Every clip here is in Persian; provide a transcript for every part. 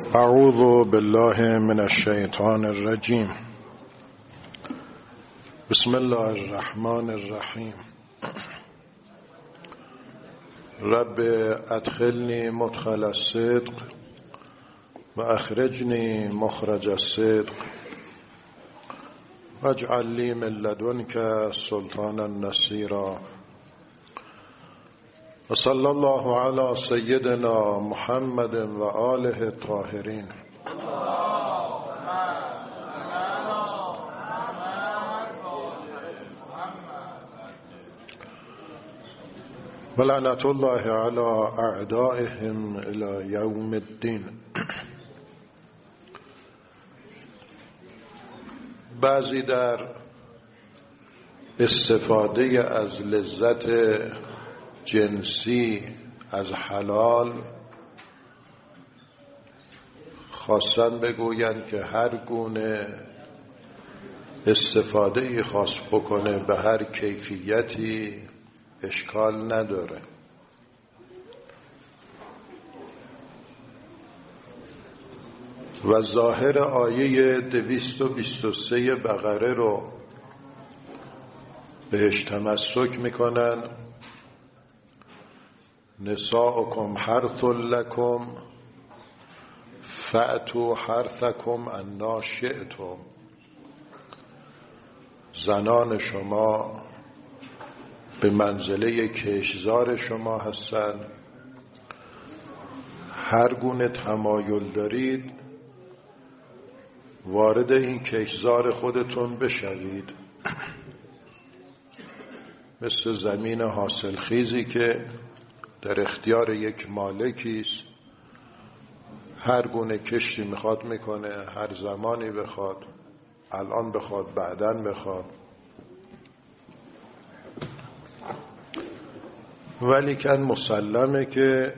اعوذ بالله من الشیطان الرجیم. بسم الله الرحمن الرحیم. رب ادخلنی مدخل الصدق و اخرجنی مخرج الصدق واجعل لی من لدنک سلطانا نصیرا. و صلی الله علی سیدنا محمد و آله الطاهرین. و لعنت الله علی اعدائهم الی یوم الدین. بعضی در استفاده از لذت جنسی از حلال خواستن بگویند که هر گونه استفاده خاص بکنه به هر کیفیتی اشکال نداره. و ظاهر آیه 223 بقره رو بهش تمسک میکنن. نساؤکم حرث لکم فأتوا حرثکم انا شئتم. زنان شما به منزله کشتزار شما هستند. هر گونه تمایل دارید وارد این کشتزار خودتون بشوید. مثل زمین حاصلخیزی که در اختیار یک مالکی است، هر گونه کشتی میخواد میکنه، هر زمانی بخواد، الان بخواد، بعداً بخواد. ولی که مسلمه که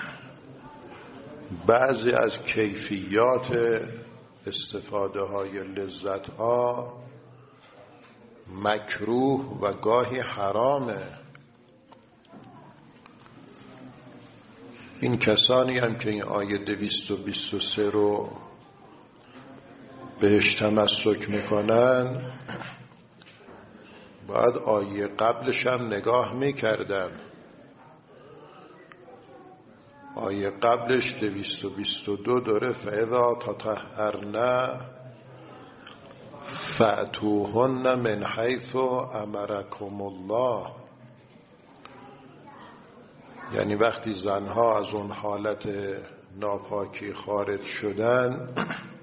بعضی از کیفیات استفاده های لذت ها مکروه و گاهی حرامه. این کسانی هم که این آیه 223 رو بهش تمسک میکنن باید آیه قبلش هم نگاه میکردن. آیه قبلش 222 داره فاذا تطهرن فأتوهن من حیث امرکم الله. یعنی وقتی زنها از اون حالت ناپاکی خارج شدن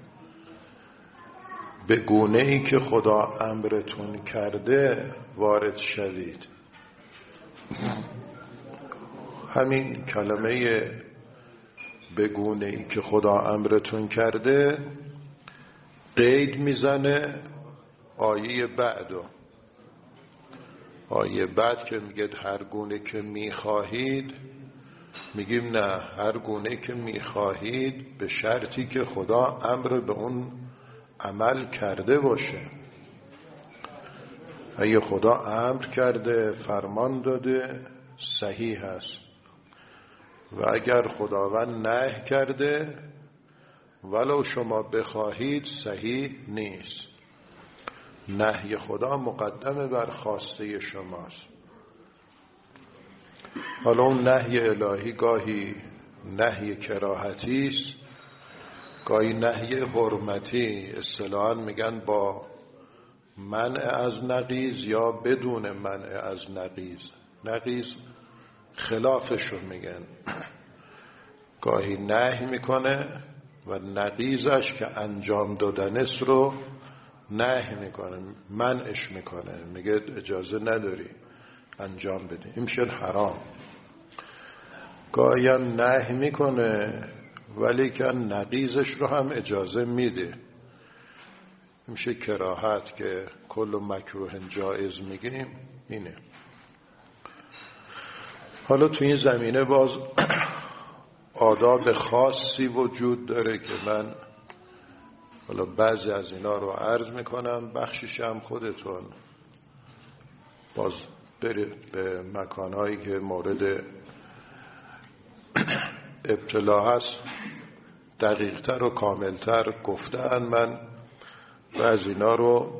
به گونه ای که خدا امرتون کرده وارد شوید. همین کلمه به گونه ای که خدا امرتون کرده قید میزنه آیه بعدو. آیه بعد که میگه هر گونه که میخواهید، میگیم نه، هر گونه که میخواهید به شرطی که خدا امر به اون عمل کرده باشه. اگه خدا امر کرده، فرمان داده، صحیح هست. و اگر خداوند نهی کرده ولو شما بخواهید صحیح نیست. نهی خدا مقدمه بر خواسته شماست. حالا اون نهی الهی گاهی نهی کراهتی است، گاهی نهی حرمتی. اصطلاحاً میگن با منع از نقیض یا بدون منع از نقیض. نقیض خلافشو میگن. گاهی نهی میکنه و نقیضش که انجام دادنست رو نهی میکنه، منعش میکنه، میگه اجازه نداری انجام بدی، این میشه حرام. گاهی هم نهی میکنه ولی که نقیضش رو هم اجازه میده، میشه کراهت که کل مکروه جایز میگیم اینه. حالا تو این زمینه باز آداب خاصی وجود داره که من حالا بعضی از اینا رو عرض میکنم، بخشش هم خودتون باز برید به مکانهایی که مورد ابتلا هست دقیقتر و کاملتر گفتن. من بعض اینا رو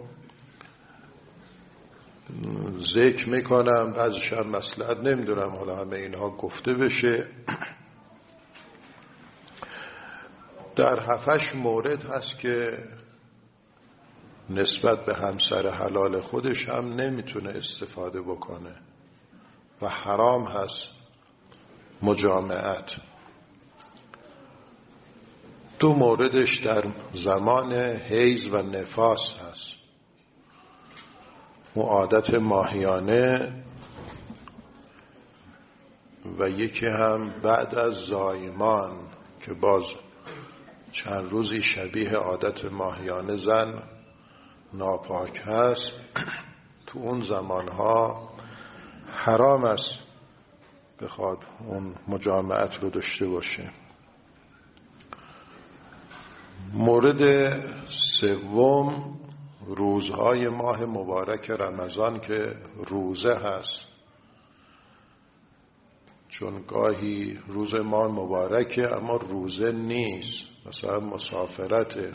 ذکر میکنم، بعضیش هم مصلحت نمیدونم حالا همه اینها گفته بشه. در 7-8 مورد هست که نسبت به همسر حلال خودش هم نمیتونه استفاده بکنه و حرام هست مجامعت. 2 موردش در زمان حیض و نفاس هست، اون عادت ماهیانه، و یکی هم بعد از زایمان که باز چند روزی شبیه عادت ماهیانه زن ناپاک هست. تو اون زمانها حرام است بخواد اون مجامعت رو داشته باشه. مورد سوم روزهای ماه مبارک رمضان که روزه هست، چون گاهی روز ماه مبارکه اما روزه نیست، مثلا مسافرته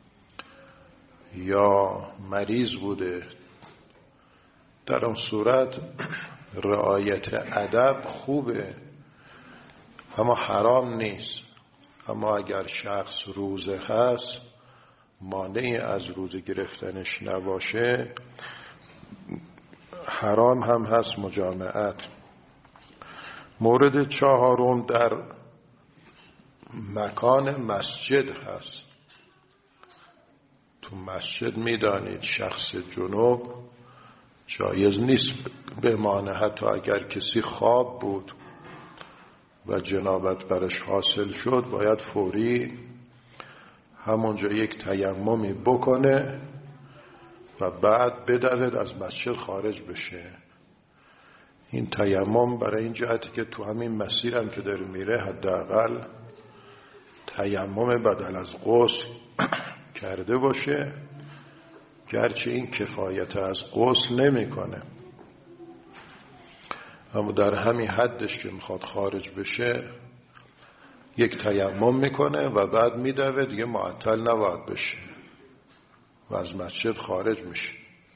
یا مریض بوده. در اون صورت رعایت ادب خوبه اما حرام نیست. اما اگر شخص روزه هست مانعی از روزه گرفتنش نباشه، حرام هم هست مجامعت. مورد 4 در مکان مسجد هست. تو مسجد میدانید شخص جنوب جایز نیست بمانه، حتی اگر کسی خواب بود و جنابت برش حاصل شد باید فوری همونجا یک تیممی بکنه و بعد بدود از مسجد خارج بشه. این تیمم برای این جهتی که تو همین مسیر هم که داره میره حداقل تیمم بدل از غسل کرده باشه، گرچه این کفایت از غسل نمیکنه، اما در همین حدش که میخواد خارج بشه یک تیمم میکنه و بعد میدوه، دیگه معطل نباید بشه و از مسجد خارج میشه.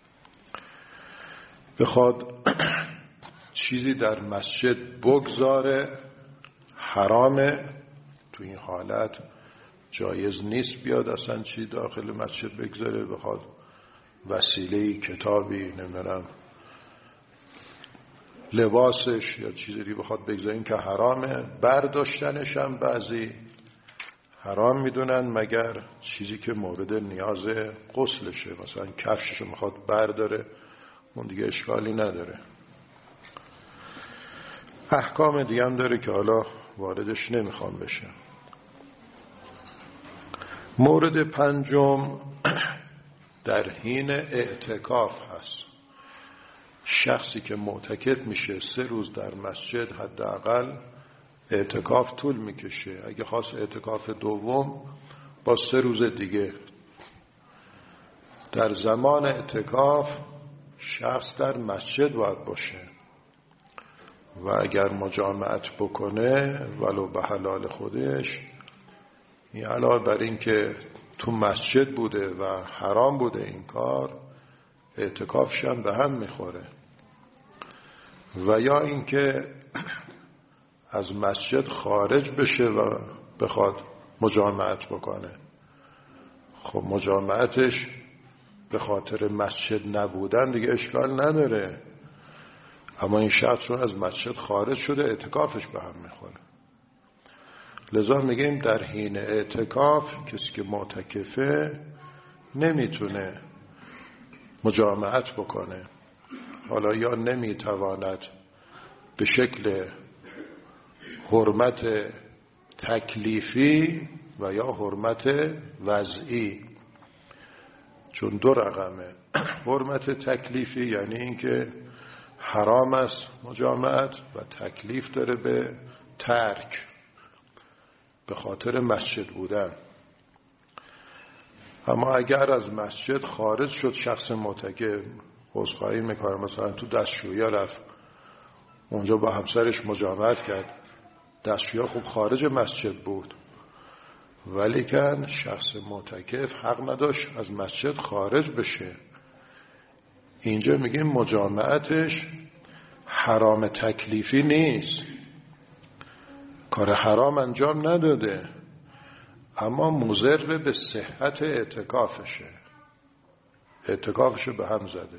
بخواد چیزی در مسجد بگذاره حرامه. تو این حالت جایز نیست بیاد اصلا چی داخل مسجد بگذاره، بخواد وسیله کتابی نمیدونم لباسش یا چیزی بخواد بگذارین که حرامه. برداشتنش هم بعضی حرام میدونن مگر چیزی که مورد نیاز غسلشه، مثلا کفششو میخواد برداره اون دیگه اشکالی نداره. احکام دیگه هم داره که حالا واردش نمیخوام بشه. مورد 5 در حین اعتکاف هست. شخصی که معتکف میشه 3 روز در مسجد حداقل اعتکاف طول میکشه. اگه خواست اعتکاف دوم با 3 روز دیگه. در زمان اعتکاف شخص در مسجد باید باشه و اگر مجامعت بکنه ولو به حلال خودش، این علاوه بر این که تو مسجد بوده و حرام بوده این کار، اعتکافش هم به هم میخوره. و یا اینکه از مسجد خارج بشه و بخواد مجامعت بکنه، خب مجامعتش به خاطر مسجد نبودن دیگه اشکال نداره، اما این شخص چون از مسجد خارج شده اعتکافش به هم میخوره. لذا میگیم در حین اعتکاف کسی که معتکفه نمیتونه مجامعت بکنه. حالا یا نمیتواند به شکل حرمت تکلیفی و یا حرمت وضعی، چون 2 رقمه. حرمت تکلیفی یعنی اینکه حرام است مجامعت و تکلیف داره به ترک به خاطر مسجد بودن. اما اگر از مسجد خارج شد شخص معتکف، عذرخواهی میکنه مثلا تو دستشویی رفت اونجا با همسرش مجامعت کرد، دستشویی خوب خارج مسجد بود ولیکن شخص معتکف حق نداشت از مسجد خارج بشه. اینجا میگیم مجامعتش حرام تکلیفی نیست، کار حرام انجام نداده، اما مضر به صحت اعتکافشه، اعتکافش به هم زده.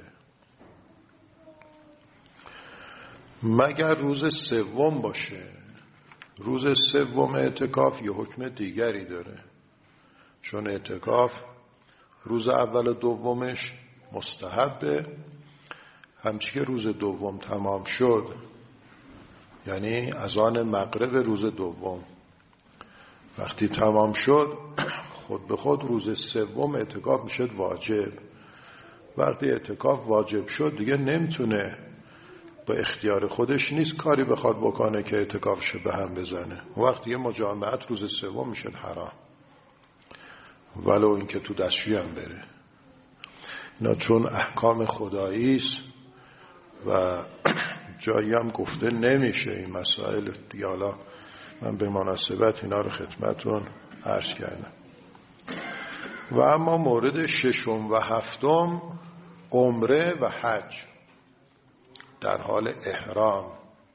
مگر روز سوم باشه. روز سوم اعتکاف یه حکم دیگری داره، چون اعتکاف روز اول و دومش مستحبه. همچی که روز دوم تمام شد، یعنی اذان مغرب روز دوم وقتی تمام شد، خود به خود روز سوم اعتکاف میشد واجب. وقتی اعتکاف واجب شد دیگه نمیتونه، با اختیار خودش نیست کاری بخواد بکنه که اعتکافش به هم بزنه. وقتی یه مجامعت روز سوم میشد حرام، ولو اینکه تو دستشویی هم بره. اینا چون احکام خدایی است و جایی هم گفته نمیشه این مسائل دیگه. حالا من به مناسبت اینا رو خدمتون عرض کردم. و اما مورد ششم و هفتم، عمره و حج در حال احرام.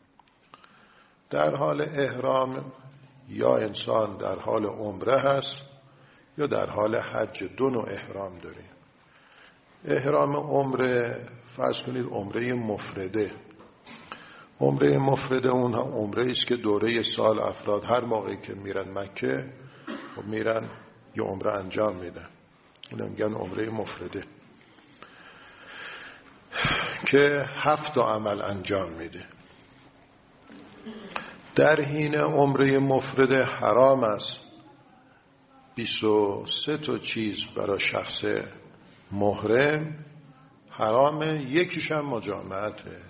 در حال احرام یا انسان در حال عمره هست یا در حال حج. دو نوع احرام داریم. احرام عمره، فرض کنید عمره مفرده. عمره مفرده اون عمره است که دوره سال افراد هر موقعی که میرن مکه و میرن یه عمره انجام میدن، اون میگن عمره مفرده، که 7 عمل انجام میده. در حین عمره مفرده حرام است 23 تا چیز برای شخص محرم حرامه، یکیش هم مجامعته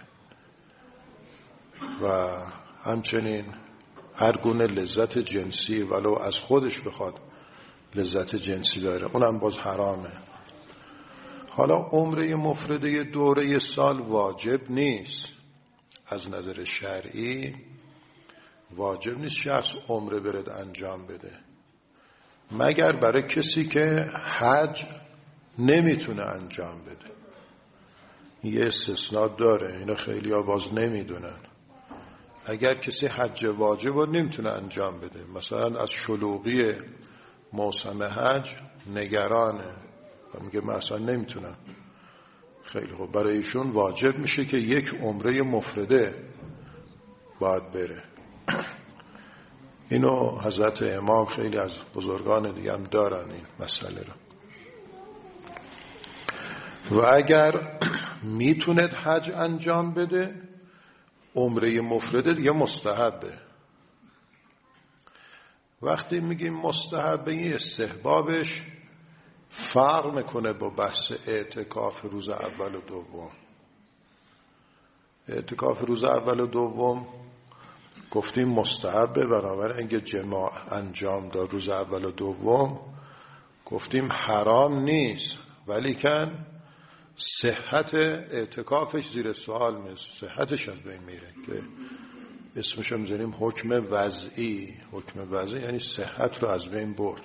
و همچنین هر گونه لذت جنسی ولو از خودش بخواد لذت جنسی داره اونم باز حرامه. حالا عمره مفرده دوره سال واجب نیست، از نظر شرعی واجب نیست شخص عمره برد انجام بده، مگر برای کسی که حج نمیتونه انجام بده. یه استثناء داره، اینو خیلی ها باز نمیدونن. اگر کسی حج واجب رو نمیتونه انجام بده، مثلا از شلوغی موسم حج نگرانه و میگه من اصلا نمیتونم، خیلی خوب، برای ایشون واجب میشه که یک عمره مفرده باید بره. اینو حضرت امام خیلی از بزرگان دیگه هم دارن این مسئله رو. و اگر میتوند حج انجام بده، عمره مفرده دیگه مستحبه. وقتی میگیم مستحبه، این استحبابش فرق میکنه با بحث اعتکاف روز اول و دوم. اعتکاف روز اول و دوم گفتیم مستحبه، برابر اینکه جماع انجام داد روز اول و دوم گفتیم حرام نیست، ولیکن صحت اعتکافش زیر سوال میست، صحتش از بین میره که اسمشو میذاریم حکم وضعی. حکم وضعی یعنی صحت رو از بین برد.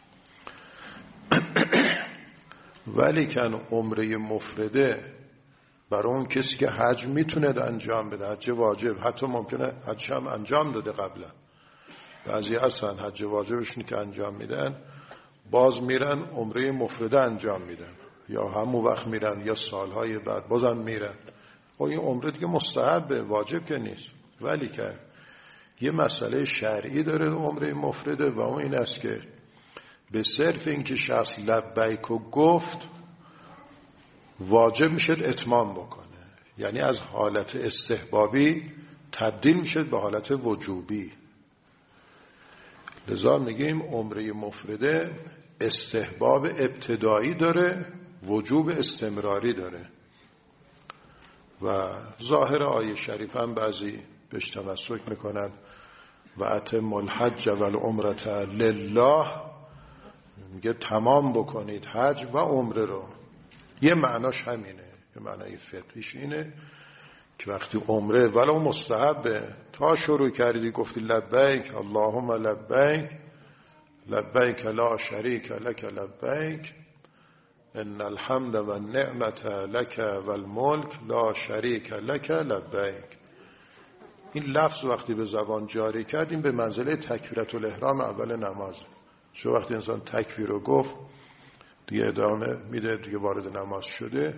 ولیکن عمره مفرده برای اون کسی که حج میتونه انجام بده، حج واجب، حتی ممکنه حج هم انجام داده قبلا، بعضی اصلا حج واجبشون که انجام میدن باز میرن عمره مفرده انجام میدن، یا همون وقت میرن یا سالهای بعد بازم میرن. و این عمره دیگه مستحبه، واجب که نیست. ولی که یه مسئله شرعی داره عمره مفرده و اون این است که به صرف اینکه شخص لبیک و گفت واجب میشد اتمام بکنه، یعنی از حالت استحبابی تبدیل میشد به حالت وجوبی. لذا میگیم عمره مفرده استحباب ابتدایی داره، وجوب استمراری داره. و ظاهر آیه شریف هم بعضی بهش تمسک میکنن و اتم الحج و العمرة لله، میگه تمام بکنید حج و عمره رو. یه معناش همینه، یه معنای فقهیش اینه که وقتی عمره ولو مستحبه تا شروع کردی گفتی لبیک اللهم لبیک، لبیک لا شریک لک لبیک ان الحمد و النعمت لک و الملک لا شریک لک لبیک. این لفظ وقتی به زبان جاری کردیم به منزله تکبیرة الاحرام اول نماز. چون وقتی انسان تکبیر رو گفت دیگه ادامه میده، دیگه وارد نماز شده.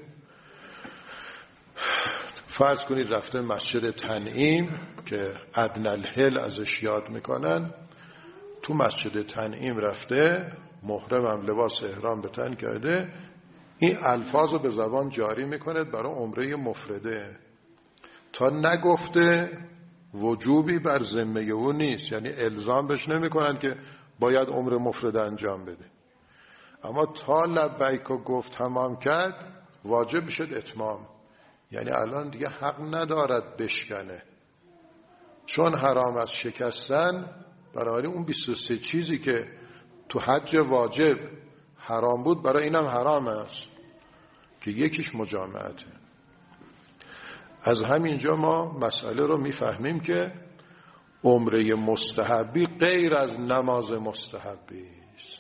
فرض کنید رفته مسجد تنعیم که ادنی الحل ازش یاد میکنن، تو مسجد تنعیم رفته، محرم هم لباس احرام به تن کرده، این الفاظ رو به زبان جاری میکنه برای عمره مفرده. تا نگفته وجوبی بر ذمه او نیست، یعنی الزام بهش نمیکنن که باید عمره مفرده انجام بده. اما تا لبیک رو گفت تمام کرد واجب میشد اتمام، یعنی الان دیگه حق ندارد بشکنه، چون حرام از شکستن. برای اون 23 چیزی که تو حج واجب حرام بود برای اینم حرام است که یکیش مجامعته. از همینجا ما مسئله رو میفهمیم که عمره مستحبی غیر از نماز مستحبی است.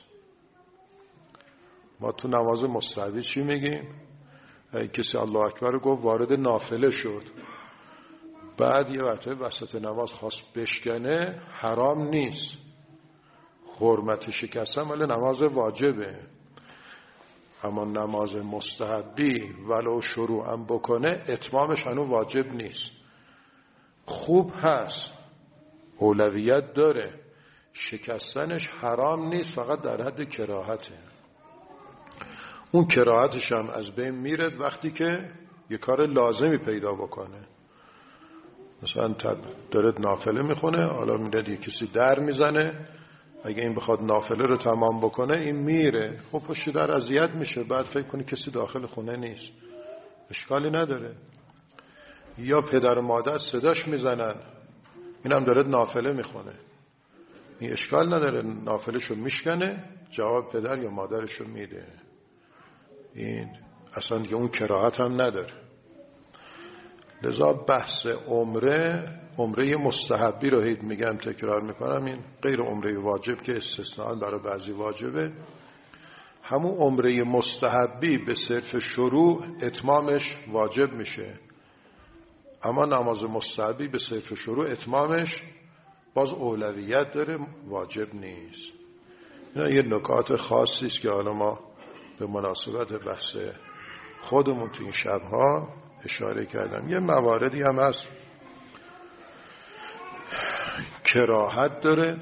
ما تو نماز مستحبی چی میگیم؟ کسی الله اکبر رو گفت وارد نافله شد، بعد یه وقته وسط نماز خواست بشکنه، حرام نیست. حرمت شکستن ولی نماز واجبه. اما نماز مستحبی ولو شروع هم بکنه اتمامش هنوز واجب نیست. خوب هست، اولویت داره، شکستنش حرام نیست، فقط در حد کراهته. اون کراهتش هم از بین میرد وقتی که یه کار لازمی پیدا بکنه. مثلا دارد نافله میخونه، حالا میرد یه کسی در میزنه، اگه این بخواد نافله رو تمام بکنه این میره، خب پشت در اذیت میشه، بعد فکر کنی کسی داخل خونه نیست، اشکالی نداره. یا پدر و مادر صداش میزنن، این هم دارد نافله میخونه، این اشکال نداره، نافلشو میشکنه، جواب پدر یا مادرشو میده. این اصلا دیگه اون کراهت هم نداره. لذا بحث عمره مستحبی رو هید میگم، تکرار میکنم، این غیر عمره واجب که استثناء برای بعضی واجبه. همون عمره مستحبی به صرف شروع اتمامش واجب میشه، اما نماز مستحبی به صرف شروع اتمامش باز اولویت داره، واجب نیست. اینا یه نکات خاصی است که حالا ما به مناسبت بحث خودمون تو این شبها اشاره کردم. یه مواردی هم هست کراهت داره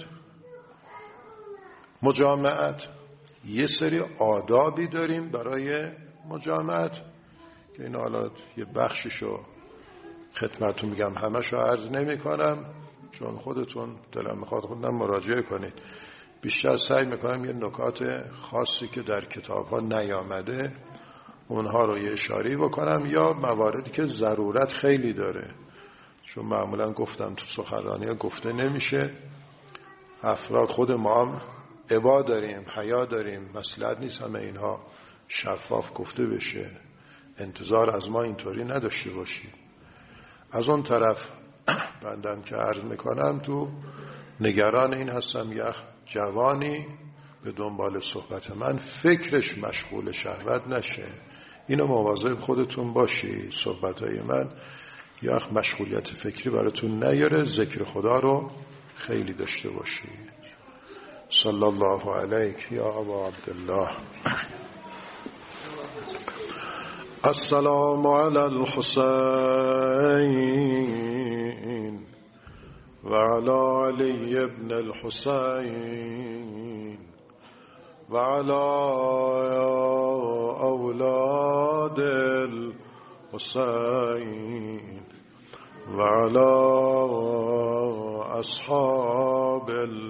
مجامعت، یه سری آدابی داریم برای مجامعت که این حالا یه بخششو خدمتتون میگم، همشو عرض نمی کنم چون خودتون دلم میخواد خودم مراجعه کنید. بیشتر سعی میکنم یه نکات خاصی که در کتاب ها نیامده اونها رو یه اشاره بکنم، یا مواردی که ضرورت خیلی داره، چون معمولا گفتم تو سخنرانی ها گفته نمیشه. افراد خود ما هم عبا داریم، حیا داریم، مصلحت نیست همه اینها شفاف گفته بشه، انتظار از ما اینطوری نداشته باشیم. از اون طرف بندم که عرض میکنم تو نگران این هستم یه جوانی به دنبال صحبت من فکرش مشغول شهوت نشه. اینو مواظب خودتون باشی، صحبتهای من یه مشغولیت فکری براتون نیاره، ذکر خدا رو خیلی داشته باشی. صلی الله علیک یا ابا عبدالله. السلام علی الحسین و علی علی ابن الحسین و علی اولاد الحسین و علی اصحاب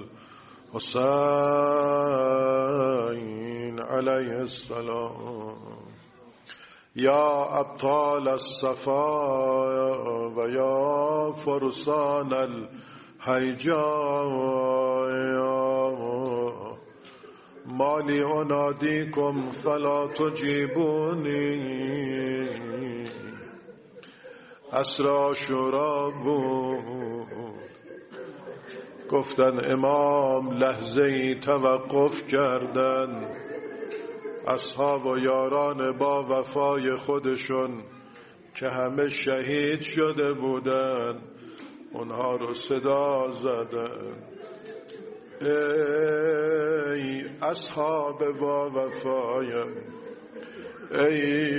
الحسین علیه السلام. یا ابطال الصفا و یا فرسان الهیجا مالی انادیکم فلا تجیبونی اسرا شرابون گفتن امام لحظه‌ای توقف کردن، اصحاب و یاران با وفای خودشون که همه شهید شده بودن اونها رو صدا زدن: ای اصحاب با وفایم، ای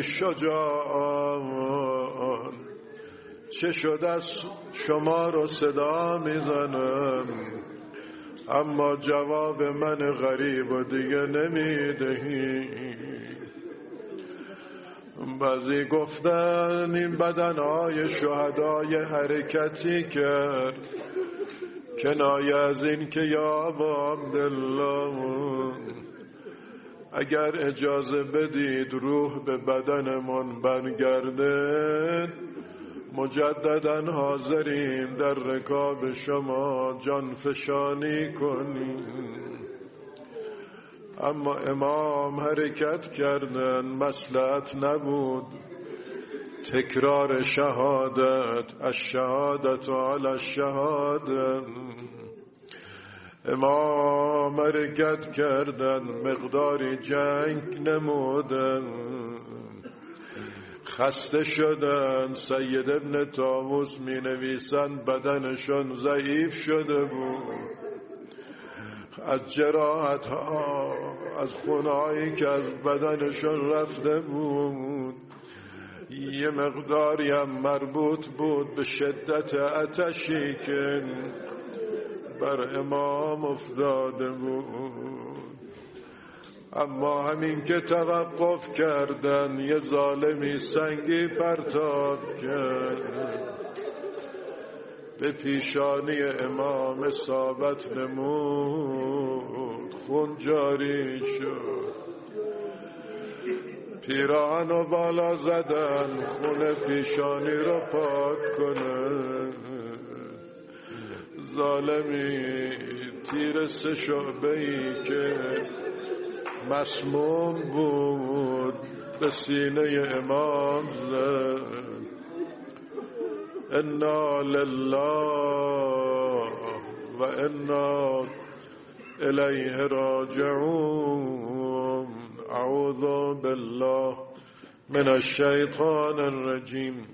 شجاعان، چه شد از شما رو صدا میزنم اما جواب من غریب و دیگه نمیدهی؟ بعضی گفتن این بدنهای شهدای حرکتی کرد، کنایه از این که یا ابا عبدالله اگر اجازه بدید روح به بدنمون برگرده مجددا حاضریم در رکاب شما جان فشانی کنیم. اما امام حرکت کردن، مصلحت نبود تکرار شهادت، الشهادت علی الشهادت. امام حرکت کردن، مقداری جنگ نمودن، خسته شدن. سید ابن طاووس می نویسند بدنشون ضعیف شده بود از جراحت ها، از خونهایی که از بدنشون رفته بود. یه مقداری هم مربوط بود به شدت آتشی که بر امام افتاده بود. اما همین که توقف کردن یه ظالمی سنگی پرتاب کرد، به پیشانی امام اصابت نمود، خون جاری شد. پیراهن و بالا زدن خون پیشانی رو پاک کنه. ظالمی تیر 3 شعبه‌ای که مسموم بود به سینه امام زد. انا لله و انا الیه راجعون. اعوذ بالله من الشیطان الرجیم.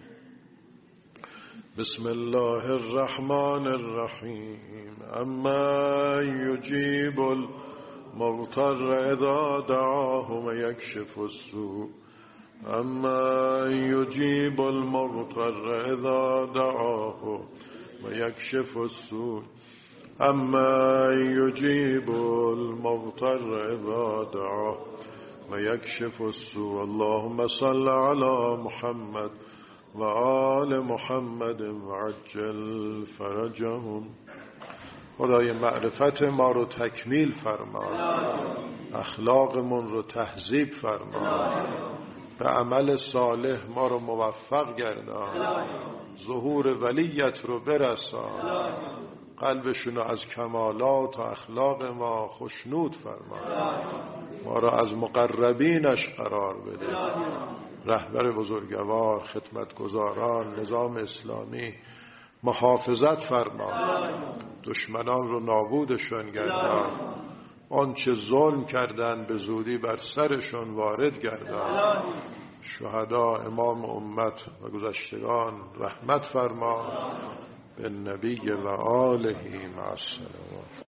بسم الله الرحمن الرحیم. اما یجیب المضطر اذا دعاه و یکشف السوء. اما یجیب المضطر اذا دعاه و یکشف السوء. اما یجیب المضطر اذا دعاه و یکشف السوء. اللهم صل علی محمد و آل محمد و عجل فرجهم. خدای معرفت ما رو تکمیل فرما، اخلاقمون رو تهذیب فرما، به عمل صالح ما رو موفق گردان، ظهور ولیت رو برسان، قلبشون رو از کمالات و اخلاق ما خشنود فرما، ما را از مقربینش قرار بده. رهبر بزرگوار، خدمتگزاران نظام اسلامی محافظت فرما، دشمنان رو نابودشون گردان، آنچه ظلم کردن به زودی بر سرشون وارد گردان. شهدا امام امت و گذشتگان رحمت فرما. به نبی و آله مع السلام.